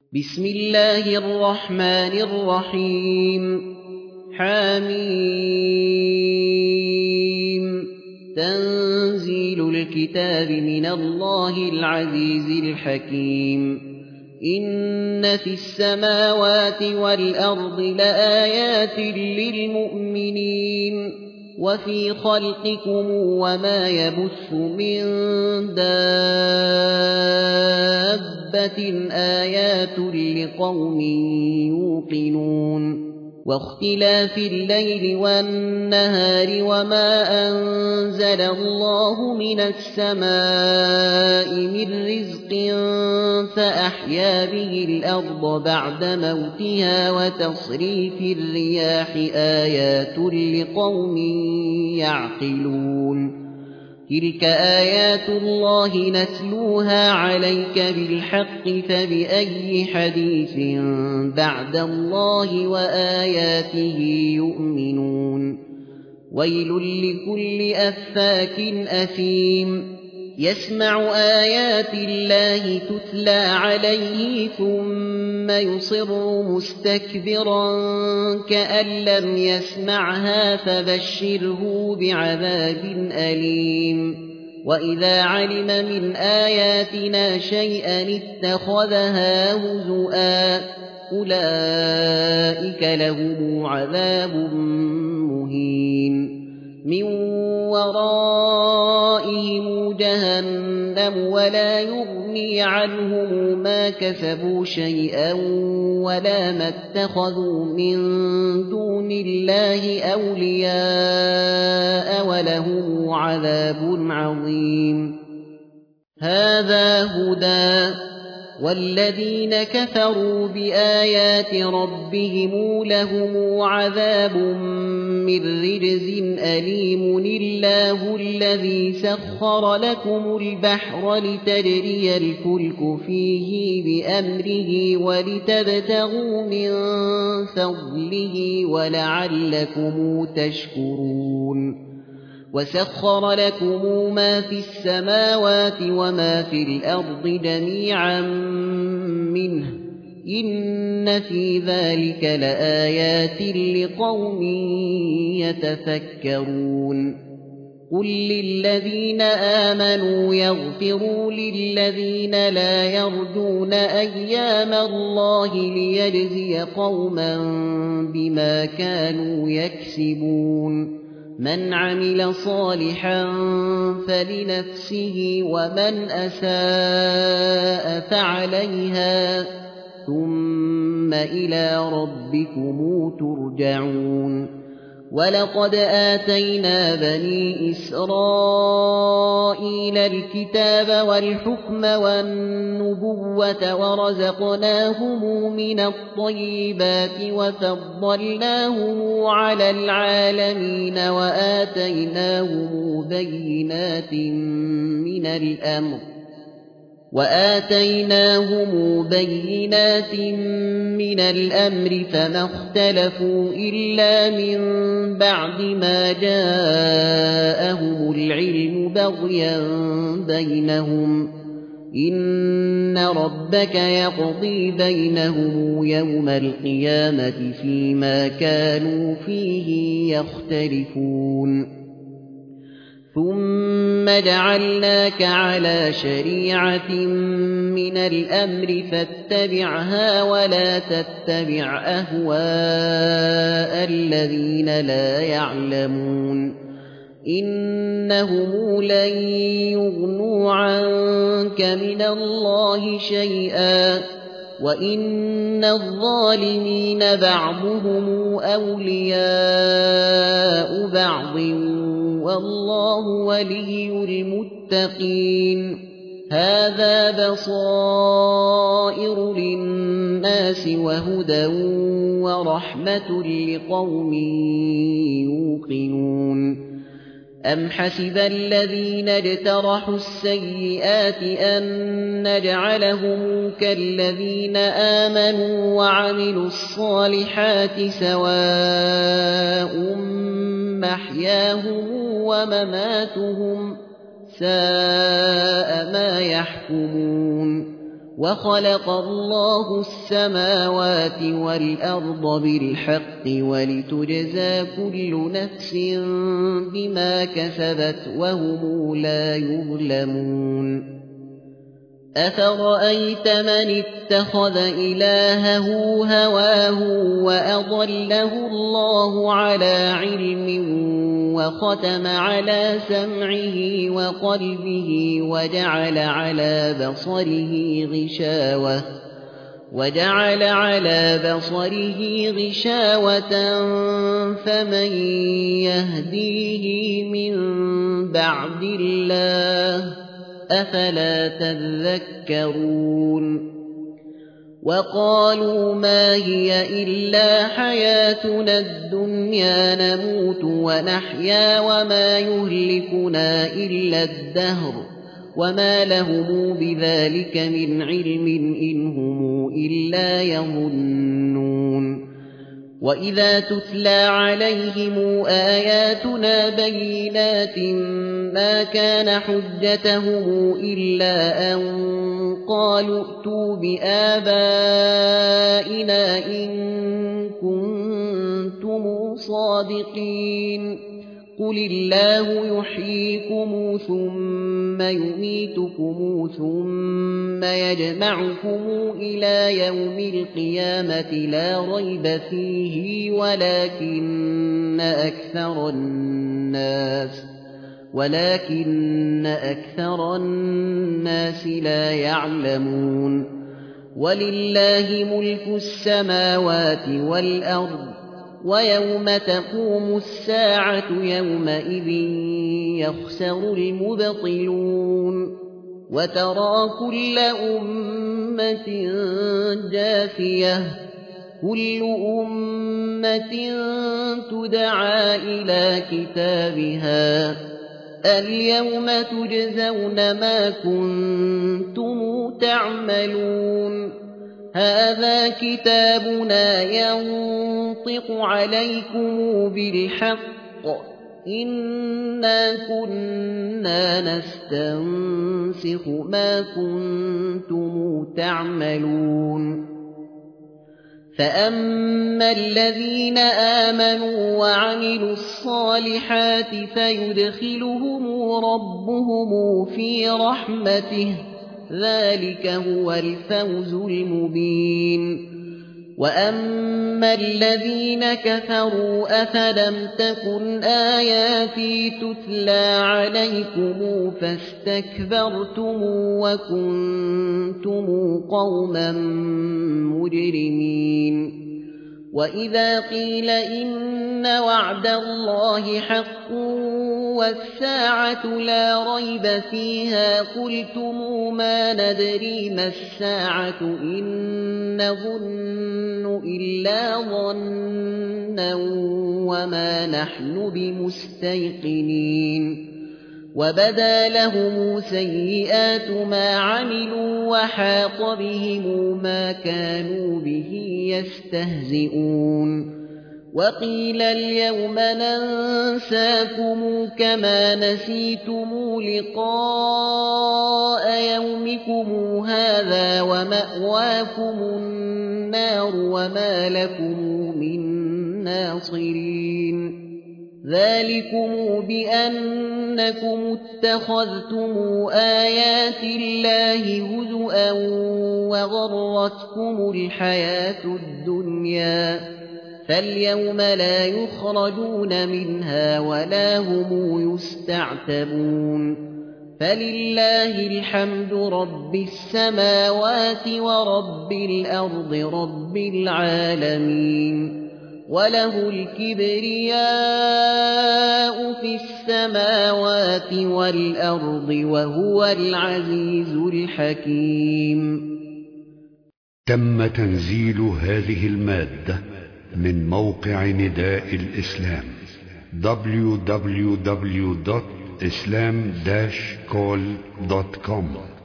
بسم الله الرحمن الرحيم حميم تنزيل الكتاب من الله العزيز الحكيم إن في السماوات والأرض لآيات للمؤمنين وفي خلقكم وما يبث من دابة آيات لقوم يوقنون واختلاف الليل والنهار وما أنزل الله من السماء من رزق فأحيا به الأرض بعد موتها وتصريف الرياح آيات لقوم يعقلون تلك آيات الله نتلوها عليك بالحق فبأي حديث بعد الله وآياته يؤمنون ويل لكل أفاك أثيم يسمع آيات الله تتلى عليه ثم يصر مستكبرا كأن لم يسمعها فبشره بعذاب أليم وإذا علم من آياتنا شيئا اتخذها هزؤا أولئك لهم عذاب مهين من ورائهم جهنم ولا يغني عنهم ما كسبوا شيئا ولا ما اتخذوا من دون الله أولياء ولهم عذاب عظيم هذا هدى والذين كفروا بآيات ربهم لهم عذاب من رجز أليم الله الذي سخر لكم البحر لتجري الفلك فيه بأمره ولتبتغوا من فضله ولعلكم تشكرون وسخر لكم ما في السماوات وما في الأرض جميعا منه إن في ذلك لآيات لقوم يتفكرون قل للذين آمنوا يغفروا للذين لا يرجون أيام الله ليجزي قوما بما كانوا يكسبون من عمل صالحا فلنفسه ومن أساء فعليها ثم إلى ربكم ترجعون ولقد آتينا بني إسرائيل الكتاب والحكم والنبوة ورزقناهم من الطيبات وفضلناهم على العالمين وآتيناهم بينات من الأمر فما اختلفوا إلا من بعد ما جاءهم العلم بغيا بينهم إن ربك يقضي بينهم يوم القيامة فيما كانوا فيه يختلفون ثم جعلناك على شريعة من الأمر فاتبعها ولا تتبع أهواء الذين لا يعلمون إنهم لن يغنوا عنك من الله شيئا وإن الظالمين بعضهم أولياء بعض والله ولي المتقين هذا بصائر للناس وهدى ورحمة لقوم يوقنون أم حسب الذين اجترحوا السيئات أن نجعلهم كالذين آمنوا وعملوا الصالحات سواء محياهم ومماتهم ساء ما يحكمون وخلق الله السماوات والأرض بالحق ولتجزى كل نفس بما كسبت وهم لا يظلمون أفرأيت من اتخذ إلهه هواه وأضله الله على علم وختم على سمعه وقلبه وجعل على بصره غشاوة فمن يهديه من بعد الله أفلا تذكرون وقالوا ما هي إلا حياتنا الدنيا نموت ونحيا وما يهلكنا إلا الدهر وما لهم بذلك من علم إن هم إلا يظنون وإذا تتلى عليهم آياتنا بينات ما كان حجتهم إلا أن قالوا ائتوا بآبائنا إن كنتم صادقين قل الله يحييكم ثم يميتكم ثم يجمعكم إلى يوم القيامة لا ريب فيه ولكن أكثر الناس لا يعلمون ولله ملك السماوات والأرض ويوم تقوم الساعة يومئذ يخسر المبطلون وترى كل أمة جاثية كل أمة تدعى إلى كتابها اليوم تجزون ما كنتم تعملون هذا كتابنا ينطق عليكم بالحق إنا كنا نستنسخ ما كنتم تعملون فأما الذين آمنوا وعملوا الصالحات فيدخلهم ربهم في رحمته ذلك هو الفوز المبين وأما الذين كفروا أفلم تكن آياتي تتلى عليكم فاستكبرتم وكنتم قوما مجرمين وإذا قيل إن وعد الله حق والساعة لا ريب فيها قلتم ما ندري ما الساعة إن نظن إلا ظنا وما نحن بمستيقنين وبدا لهم سيئات ما عملوا وحاق بهم ما كانوا به يستهزئون وقيل اليوم ننساكم كما نسيتم لقاء يومكم هذا ومأواكم النار وما لكم من ناصرين ذلكم بأنكم اتخذتم آيات الله هزؤا وغرتكم الحياة الدنيا فاليوم لا يخرجون منها ولا هم يستعتبون فلله الحمد رب السماوات ورب الأرض رب العالمين وله الكبرياء في السماوات والأرض وهو العزيز الحكيم. تم تنزيل هذه المادة من موقع نداء الإسلام www.islam-call.com